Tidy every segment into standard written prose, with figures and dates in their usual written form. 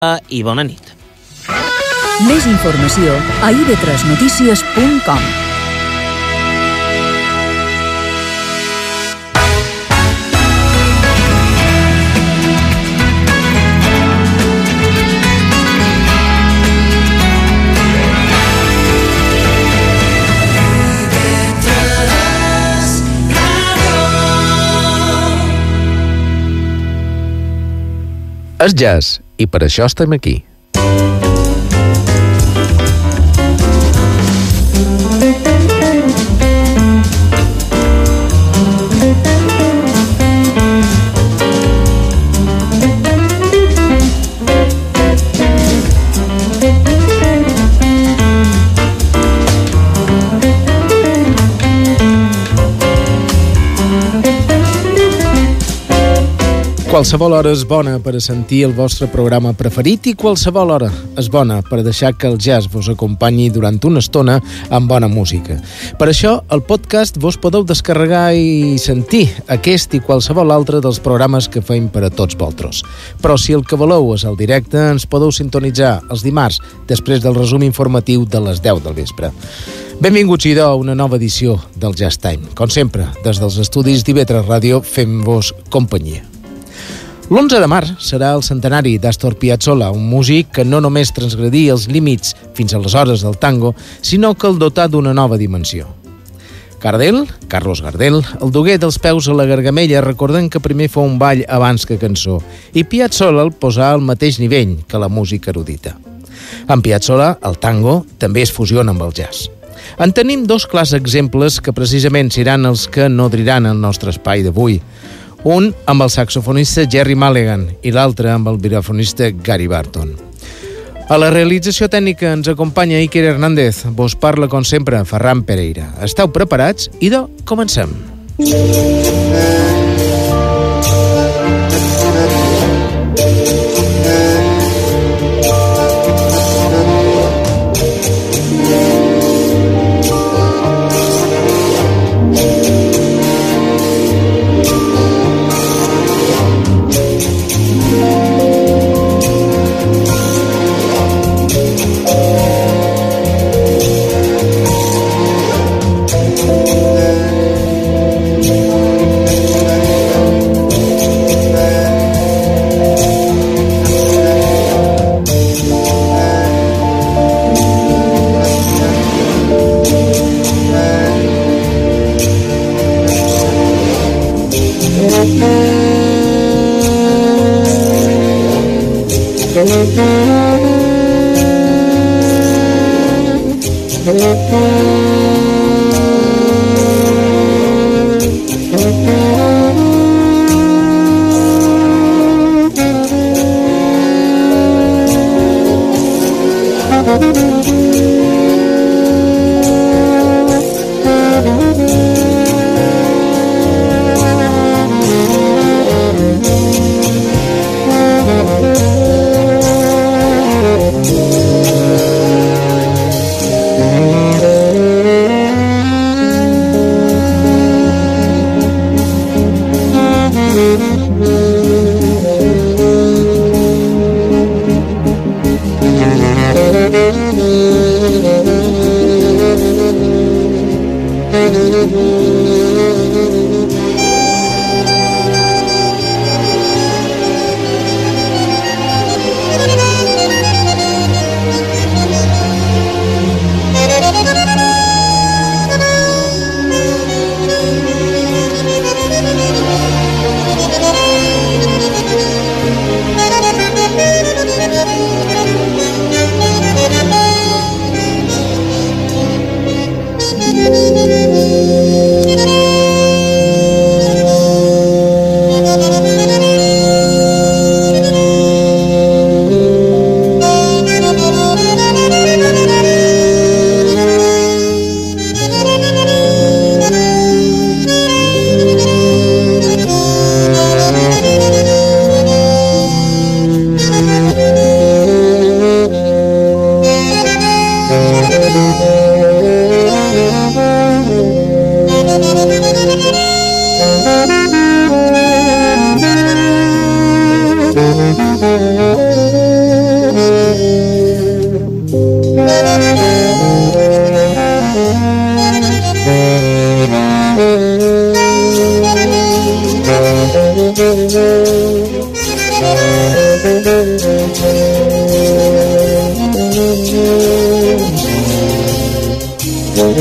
i bona nit. Més informació a ib3notícies.com. És jazz, i per això estem aquí. Qualsevol hora és bona per a sentir el vostre programa preferit i qualsevol hora és bona per a deixar que el jazz vos acompanyi durant una estona amb bona música. Per això, el podcast vos podeu descarregar i sentir aquest i qualsevol altre dels programes que feim per a tots vosaltres. Però si el que voleu és el directe, ens podeu sintonitzar els dimarts després del resum informatiu de les 10 del vespre. Benvinguts, idò, a una nova edició del Jazz Time. Com sempre, des dels estudis d'IB3 Ràdio fem-vos companyia. L'11 de març serà el centenari d'Astor Piazzolla, un músic que no només transgredia els límits fins aleshores del tango, sinó que el dotà d'una nova dimensió. Gardel, Carlos Gardel, el dugué dels peus a la gargamella recordant que primer fou un ball abans que cançó, i Piazzolla el posà al mateix nivell que la música erudita. En Piazzolla, el tango també es fusiona amb el jazz. En tenim dos clars exemples que precisament seran els que nodriran el nostre espai d'avui. Un amb el saxofonista Gerry Mulligan i l'altre amb el vibrafonista Gary Barton. A la realització tècnica ens acompanya Iker Hernández. Vos parla, com sempre, Ferran Pereira. Esteu preparats? Idò, comencem.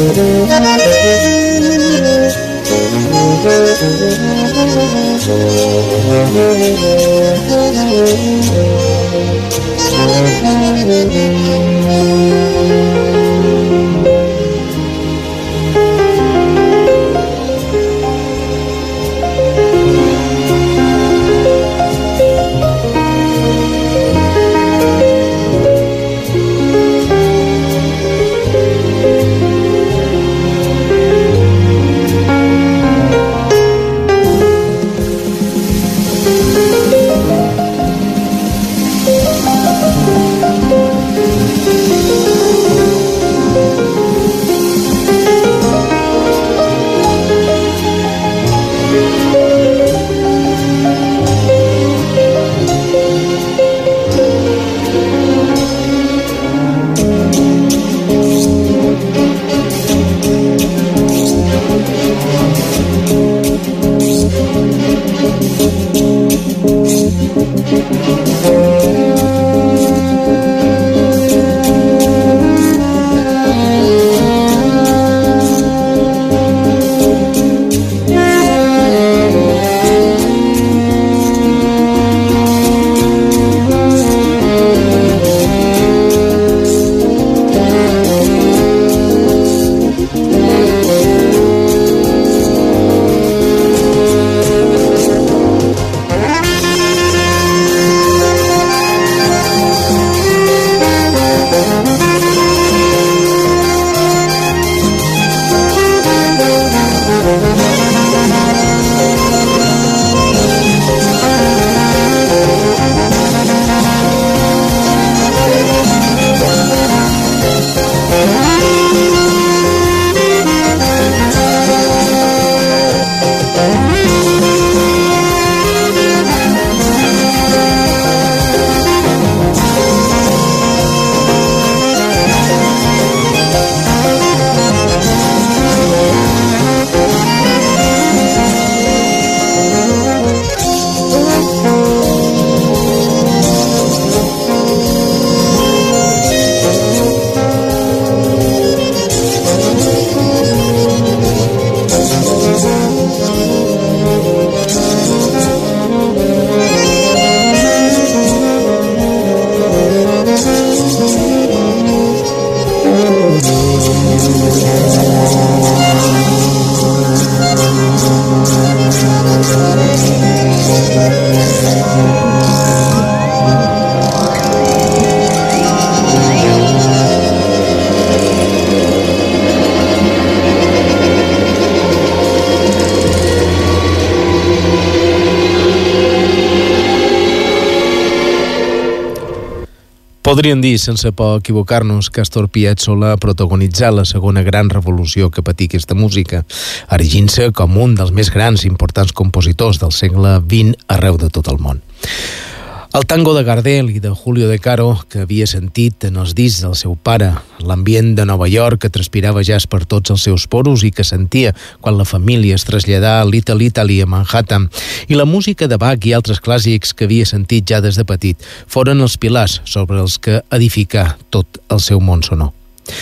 Podríem dir, sense por equivocar-nos, que Astor Piazzolla ha protagonitzat la segona gran revolució que patí aquesta música, erigint-se com un dels més grans i importants compositors del segle XX arreu de tot el món. El tango de Gardel i de Julio De Caro, que havia sentit en els discs del seu pare, l'ambient de Nova York que transpirava jazz per tots els seus poros i que sentia quan la família es traslladà a Little Italy a Manhattan, i la música de Bach i altres clàssics que havia sentit ja des de petit, foren els pilars sobre els que edificà tot el seu món sonor.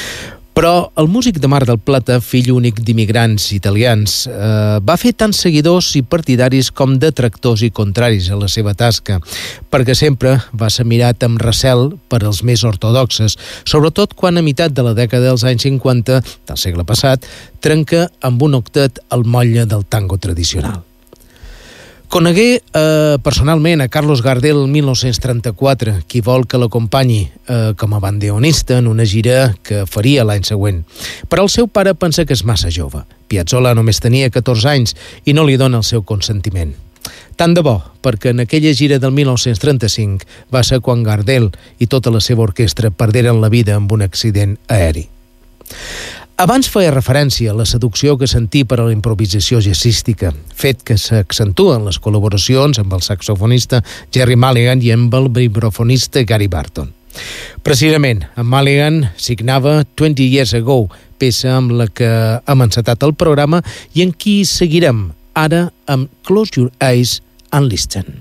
Però el músic de Mar del Plata, fill únic d'immigrants italians, va fer tant seguidors i partidaris com detractors i contraris a la seva tasca, perquè sempre va ser mirat amb recel per als més ortodoxes, sobretot quan a meitat de la dècada dels anys 50 del segle passat trenca amb un octet el motlle del tango tradicional. Conegué personalment a Carlos Gardel el 1934, qui vol que l'acompanyi com a bandoneonista en una gira que faria l'any següent. Però el seu pare pensa que és massa jove. Piazzolla només tenia 14 anys i no li dona el seu consentiment. Tant de bo, perquè en aquella gira del 1935 va ser quan Gardel i tota la seva orquestra perderen la vida amb un accident aeri. Abans feia referència a la seducció que sentí per a la improvisació jazzística, fet que s'accentua en les col·laboracions amb el saxofonista Gerry Mulligan i amb el vibrafonista Gary Barton. Precisament, amb Mulligan signava 20 Years Ago, peça amb la que hem encetat el programa i en qui seguirem ara amb Close Your Eyes and Listen.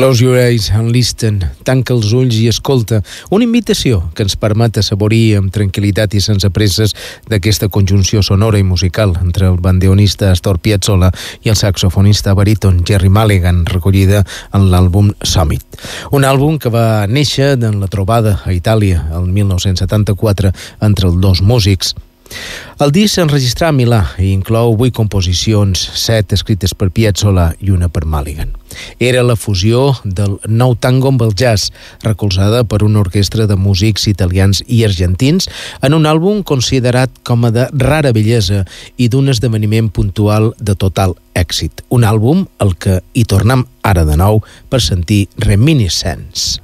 Close your eyes and listen. Tanca els ulls i escolta. Una invitació que ens permet assaborir amb tranquil·litat i sense presses d'aquesta conjunció sonora i musical entre el bandeonista Astor Piazzolla i el saxofonista baríton Gerry Mulligan, recollida en l'àlbum Summit. Un àlbum que va néixer en la trobada a Itàlia el 1974 entre els dos músics. El disc s'enregistrà a Milà i inclou 8 composicions, 7 escrites per Piazzolla i una per Mulligan. Era la fusió del nou tango amb el jazz, recolzada per una orquestra de músics italians i argentins en un àlbum considerat com a de rara bellesa i d'un esdeveniment puntual de total èxit. Un àlbum al que hi tornem ara de nou per sentir Reminiscence.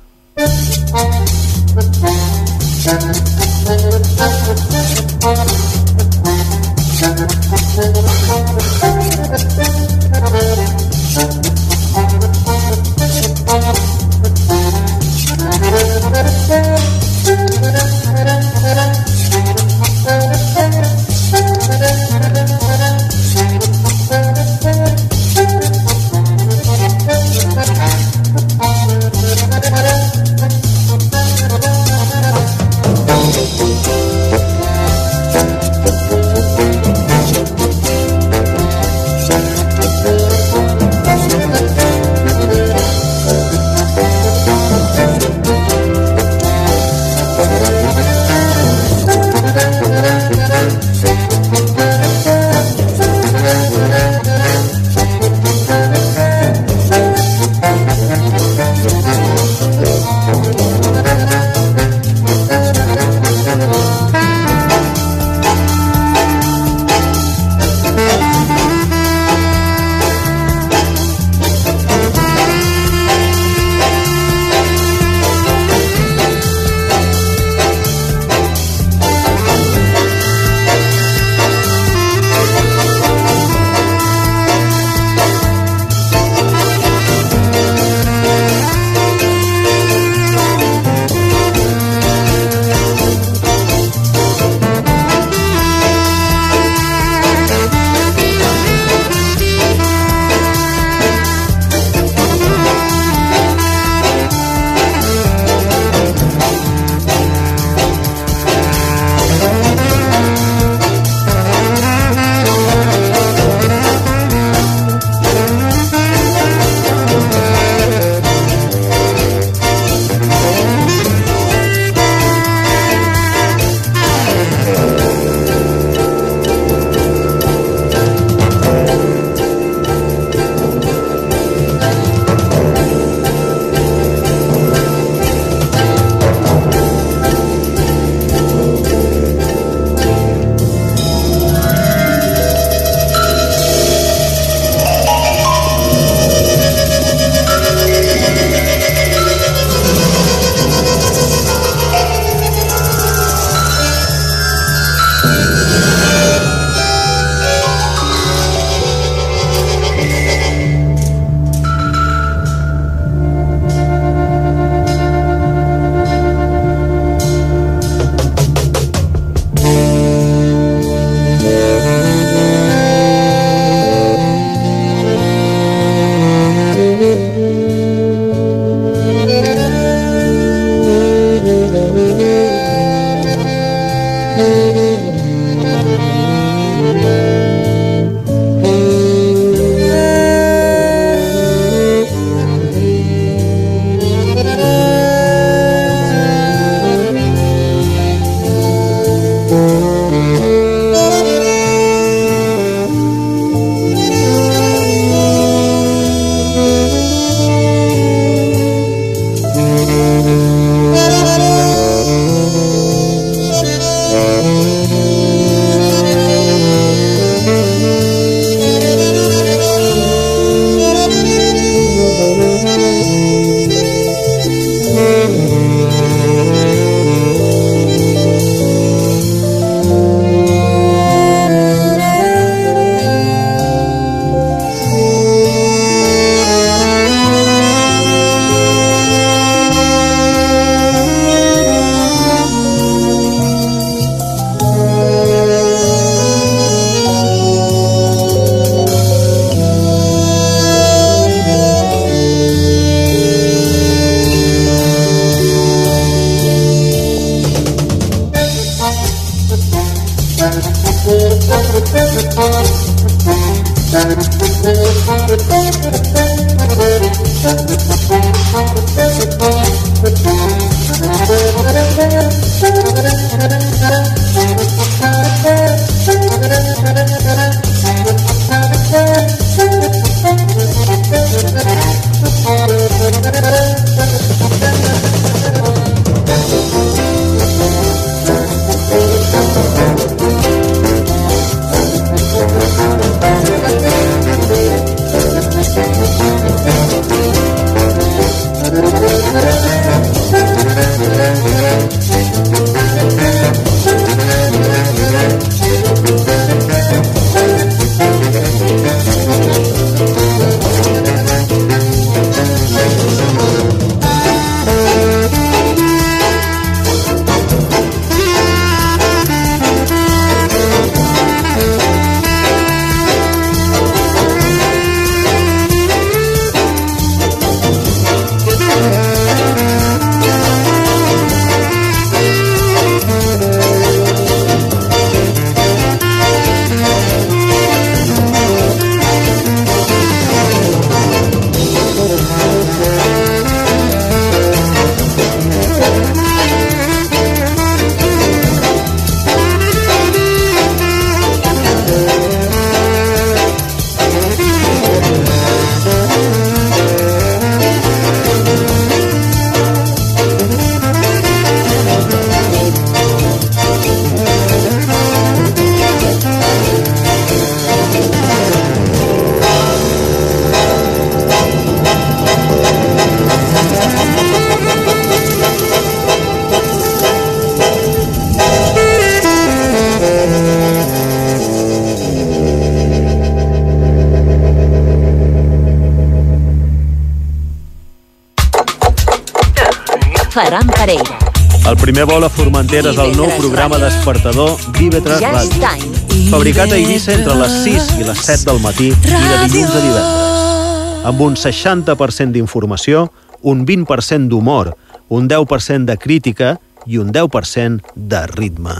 Ferran Pereira. El primer vol a Formentera és el nou programa despertador d'IV3 Ràdio. Fabricat a Eivissa entre les 6 i les 7 del matí i de dilluns a divendres. Amb un 60% d'informació, un 20% d'humor, un 10% de crítica i un 10% de ritme.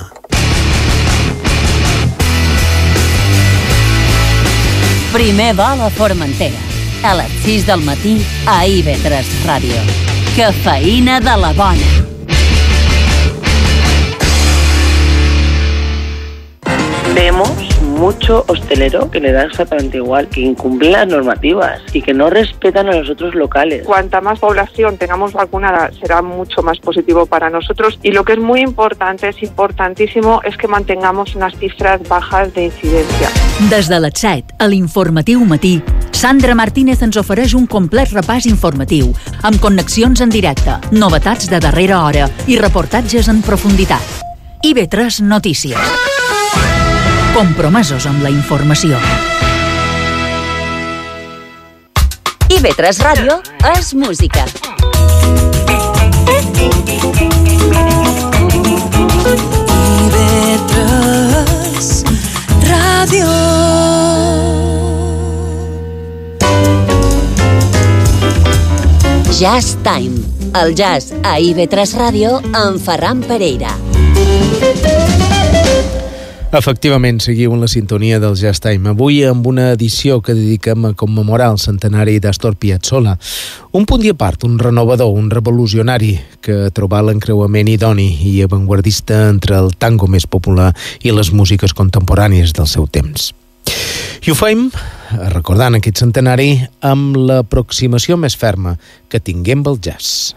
Primer vol a Formentera. A les 6 del matí a IB3 Ràdio. Cafeïna de la bona. Vemos mucho hostelero que le da exactamente igual, que incumplen las normativas y que no respetan a los otros locales. Cuanta más población tengamos vacunada será mucho más positivo para nosotros, y lo que es muy importante, es importantísimo, es que mantengamos unas cifras bajas de incidencia. Des de les 7 a l'Informatiu Matí, Sandra Martínez ens ofereix un complet repàs informatiu, amb connexions en directe, novetats de darrera hora i reportatges en profunditat. IB3 Notícies. Compromesos amb la informació. IB3 Ràdio és música. IB3 Ràdio. Jazz Time. El jazz a IB3 Ràdio amb Ferran Pereira. Efectivament, seguiu en la sintonia del Jazz Time. Avui amb una edició que dediquem a commemorar el centenari d'Astor Piazzolla. Un punt i a part, un renovador, un revolucionari que trobà l'encreuament idoni i avantguardista entre el tango més popular i les músiques contemporànies del seu temps. I ho fem recordant aquest centenari amb l'aproximació més ferma que tinguem pel jazz.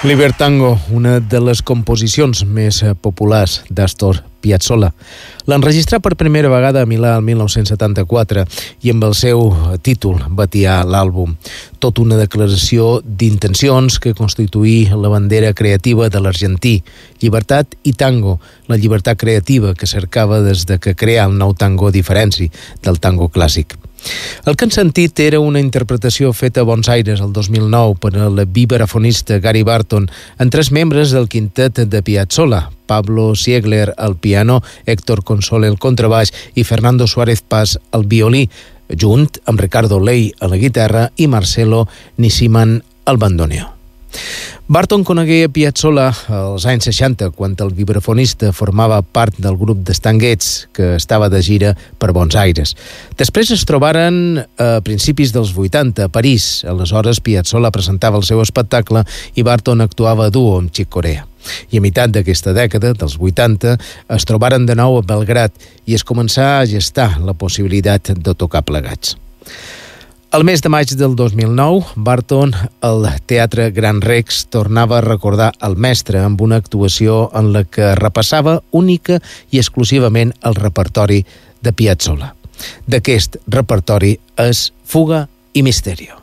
Libertango, una de les composicions més populars d'Astor Piazzolla. L'enregistrà per primera vegada a Milà el 1974 i amb el seu títol batià l'àlbum. Tot una declaració d'intencions que constituí la bandera creativa de l'argentí. Llibertat i tango, la llibertat creativa que cercava des de que creà el nou tango a diferència del tango clàssic. El que han sentit era una interpretació feta a Buenos Aires el 2009 per el vibrafonista Gary Barton amb 3 membres del quintet de Piazzolla, Pablo Siegler al piano, Héctor Console al contrabaix i Fernando Suárez Paz al violí, junt amb Ricardo Ley a la guitarra i Marcelo Nisiman al bandoneó. Barton conegué Piazzolla als anys 60, quan el vibrafonista formava part del grup de Stan Getz, que estava de gira per Buenos Aires. Després es trobaren a principis dels 80 a París. Aleshores Piazzolla presentava el seu espectacle i Barton actuava a duo amb Chick Corea. I a meitat d'aquesta dècada, dels 80, es trobaren de nou a Belgrad i es començà a gestar la possibilitat de tocar plegats. El mes de maig del 2009, Barton, al Teatre Gran Rex, tornava a recordar el mestre amb una actuació en la que repassava única i exclusivament el repertori de Piazzolla. D'aquest repertori és Fuga i Misterio.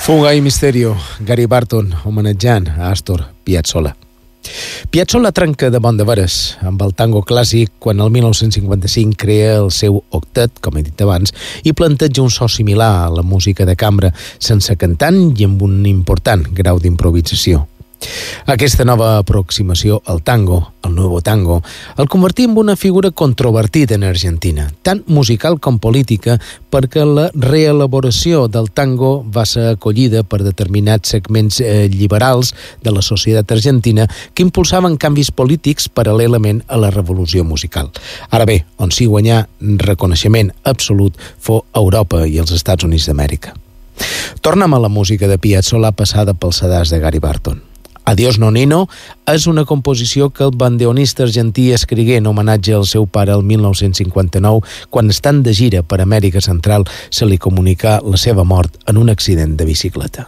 Fuga i Misterio, Gary Barton homenatjant a Astor Piazzolla. Piazzolla trenca de bon de veres amb el tango clàssic quan el 1955 crea el seu octet, com he dit abans, i planteja un so similar a la música de cambra, sense cantant i amb un important grau d'improvisació. Aquesta nova aproximació al tango, el nuevo tango, el convertí en una figura controvertida en Argentina, tant musical com política, perquè la reelaboració del tango va ser acollida per determinats segments liberals de la societat argentina que impulsaven canvis polítics paral·lelament a la revolució musical. Ara bé, on s'hi guanyà reconeixement absolut fou Europa i els Estats Units d'Amèrica. Tornem a la música de Piazzolla passada pel sedàs de Gary Barton. Adiós Nonino és una composició que el bandeonista argentí escrigué en homenatge al seu pare el 1959, quan estant de gira per Amèrica Central se li comunicà la seva mort en un accident de bicicleta.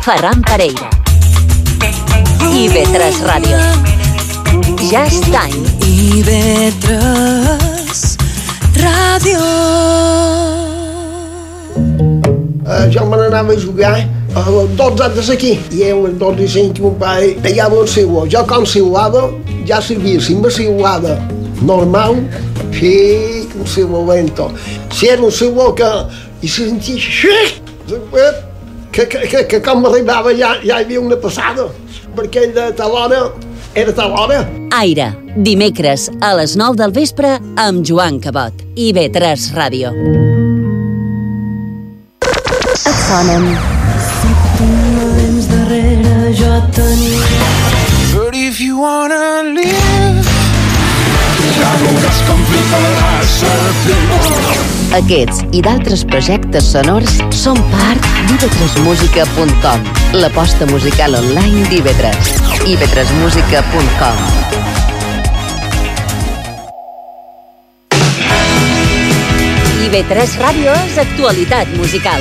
Ferran Pereira. IB3 Ràdio. Jazz Time. IB3 Ràdio. Jo me n'anava a jugar a les 12 anys d'aquí. I a les 12 i 5 mon pare pegava un siulo. Jo com siulava, ja sabia si me siulava normal, sí, un siulo lento. Si era un siulo que i se sentia que com m'arribava ja hi havia una passada, perquè ell de tal hora era tal hora. Aire, dimecres a les 9 del vespre amb Joan Cabot. IB3 Ràdio. Et sonen. Si tu no vens darrere, jo tenia. But if you wanna live, ja veuràs com fliparàs a Aquests i d'altres projectes sonors són part d'ib3musica.com, l'aposta musical online d'IB3. ib3musica.com. IB3 Ràdio és actualitat musical.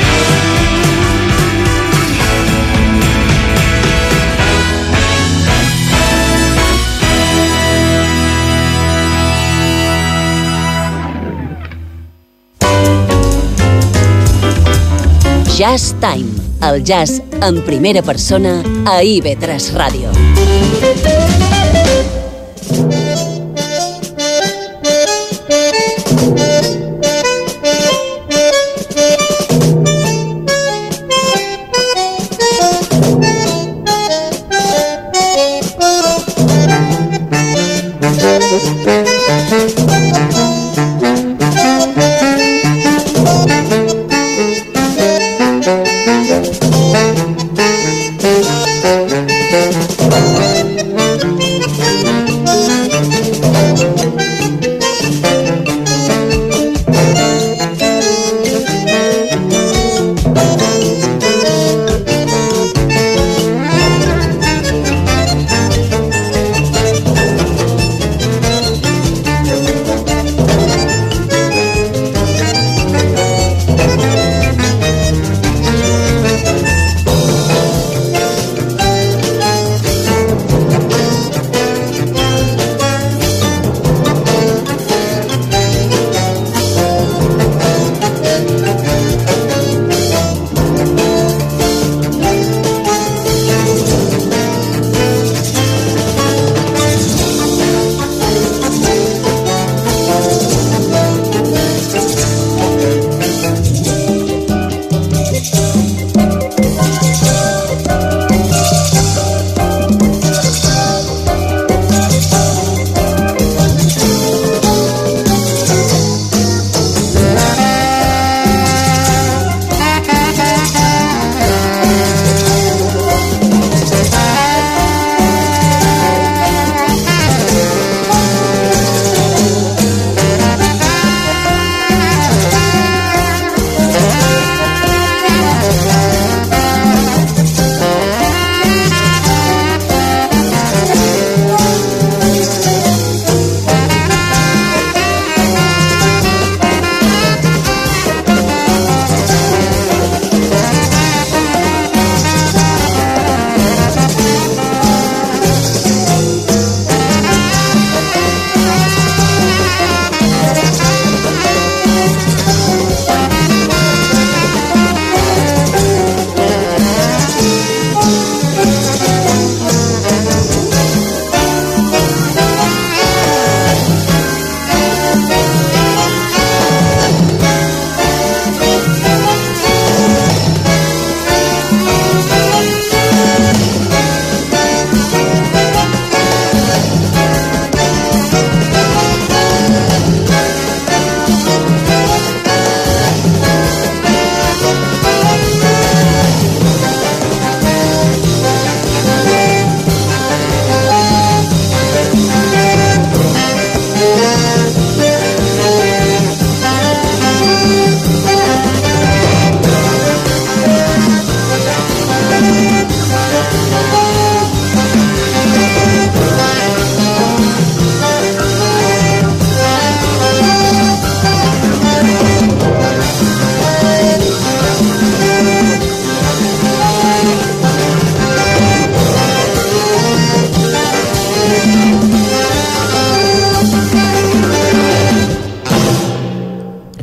Jazz Time, el jazz en primera persona a IB3 Ràdio.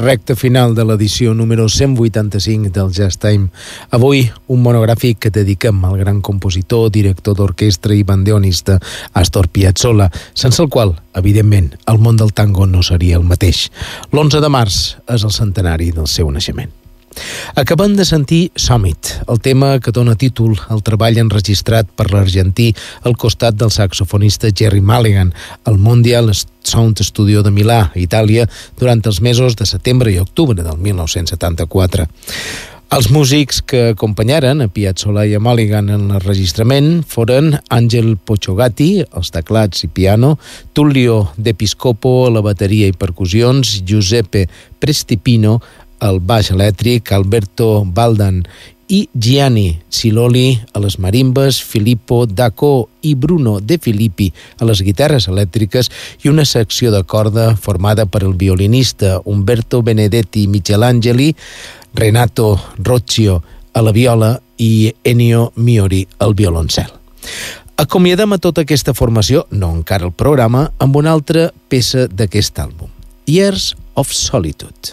recta final de l'edició número 185 del Jazz Time. Avui, un monogràfic que dediquem al gran compositor, director d'orquestra i bandeonista Astor Piazzolla, sense el qual, evidentment, el món del tango no seria el mateix. L'11 de març és el centenari del seu naixement. Acabem de sentir Summit, el tema que dona títol al treball enregistrat per l'argentí al costat del saxofonista Jerry Mulligan al Mondial Sound Studio de Milà, Itàlia, durant els mesos de setembre i octubre del 1974. Els músics que acompanyaren a Piazzolla i a Mulligan en l'enregistrament foren Angel Pochogatti, als teclats i piano, Tullio De Piscopo a la bateria i percussions, Giuseppe Prestipino al baix elèctric, Alberto Baldan i Gianni Siloli a les marimbes, Filippo Dacco i Bruno De Filippi a les guitarres elèctriques i una secció de corda formada per el violinista Umberto Benedetti Michelangeli, Renato Rocchio a la viola i Ennio Miori al violoncel. Acomiadem a tota aquesta formació, no encara el programa, amb una altra peça d'aquest àlbum, Years of Solitude.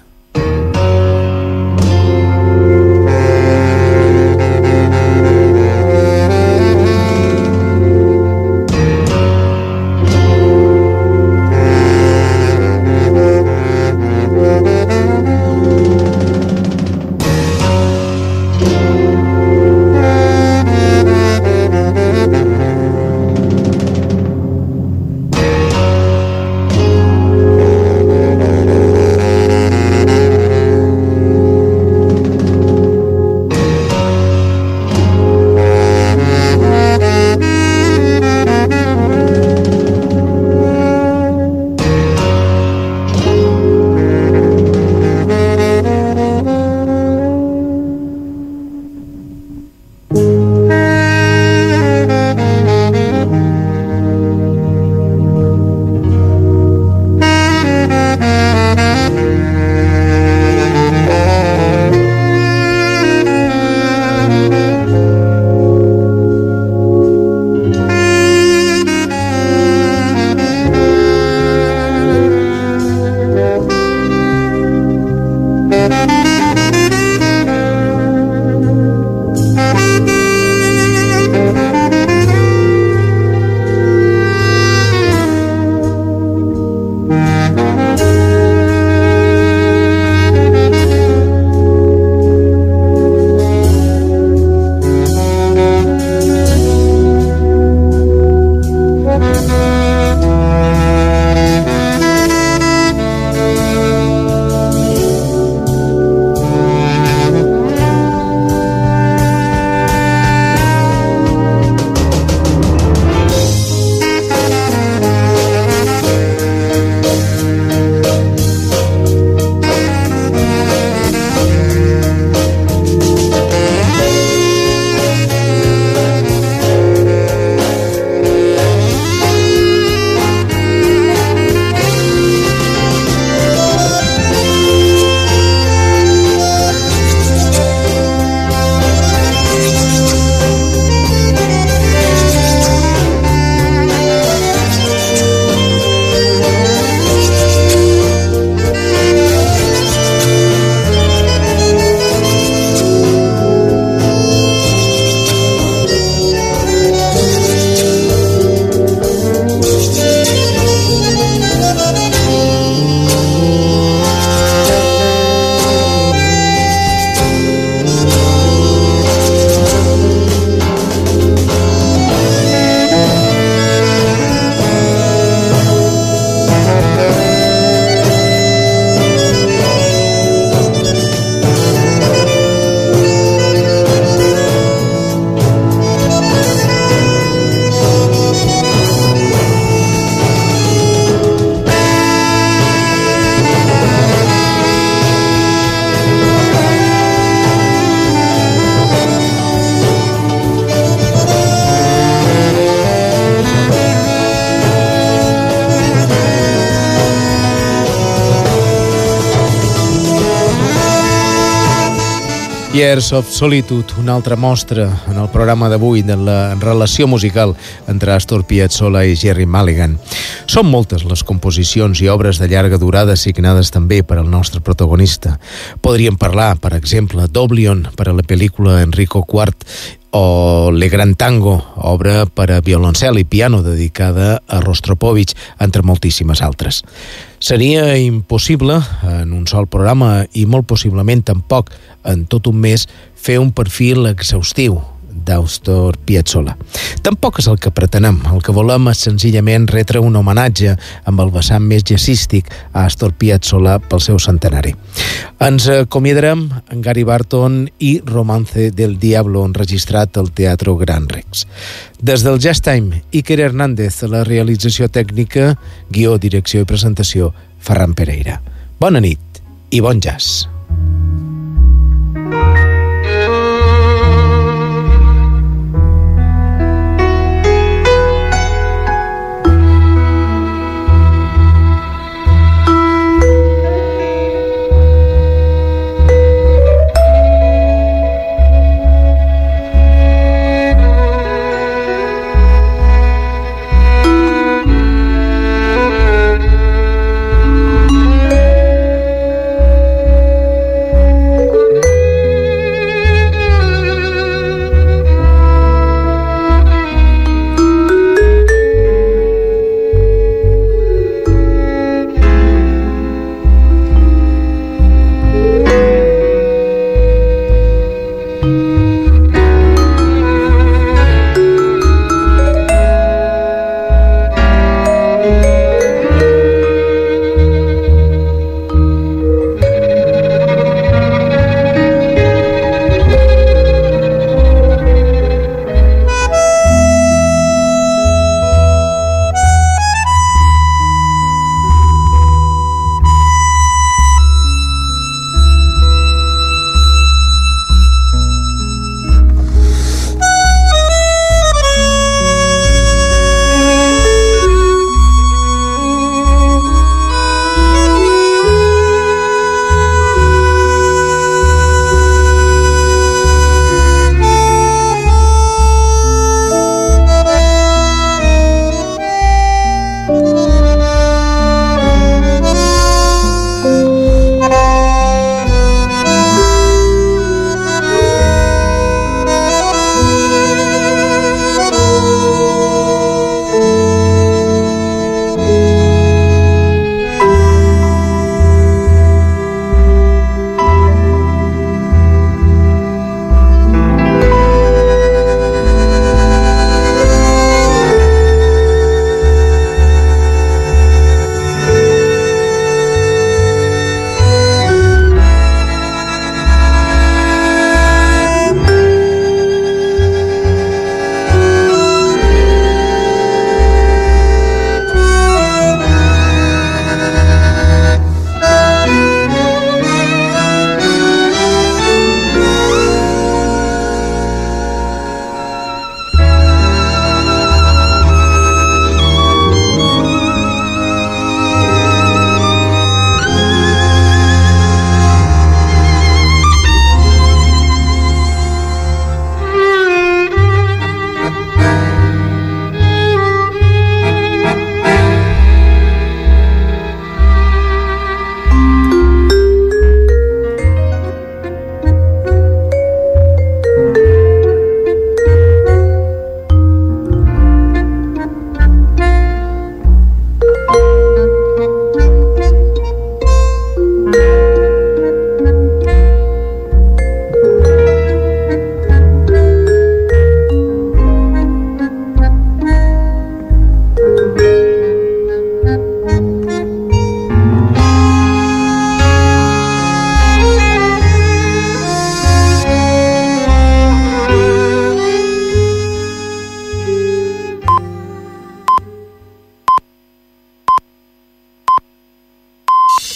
Years of Solitude, una altra mostra en el programa d'avui de la relació musical entre Astor Piazzolla i Gerry Mulligan. Són moltes les composicions i obres de llarga durada signades també per al nostre protagonista. Podríem parlar, per exemple, d'Oblivion per a la pel·lícula Enrico IV o Le Gran Tango, obra per a violoncel i piano dedicada a Rostropovich, entre moltíssimes altres. Seria impossible en un sol programa i molt possiblement tampoc en tot un mes fer un perfil exhaustiu d'Astor Piazzolla. Tampoc és el que pretenem. El que volem és senzillament retre un homenatge amb el vessant més jazzístic a Astor Piazzolla pel seu centenari. Ens acomiadarem en Gary Barton i Romance del Diablo, enregistrat al Teatro Gran Rex. Des del Jazz Time, Iker Hernández a la realització tècnica, guió, direcció i presentació, Ferran Pereira. Bona nit i bon jazz.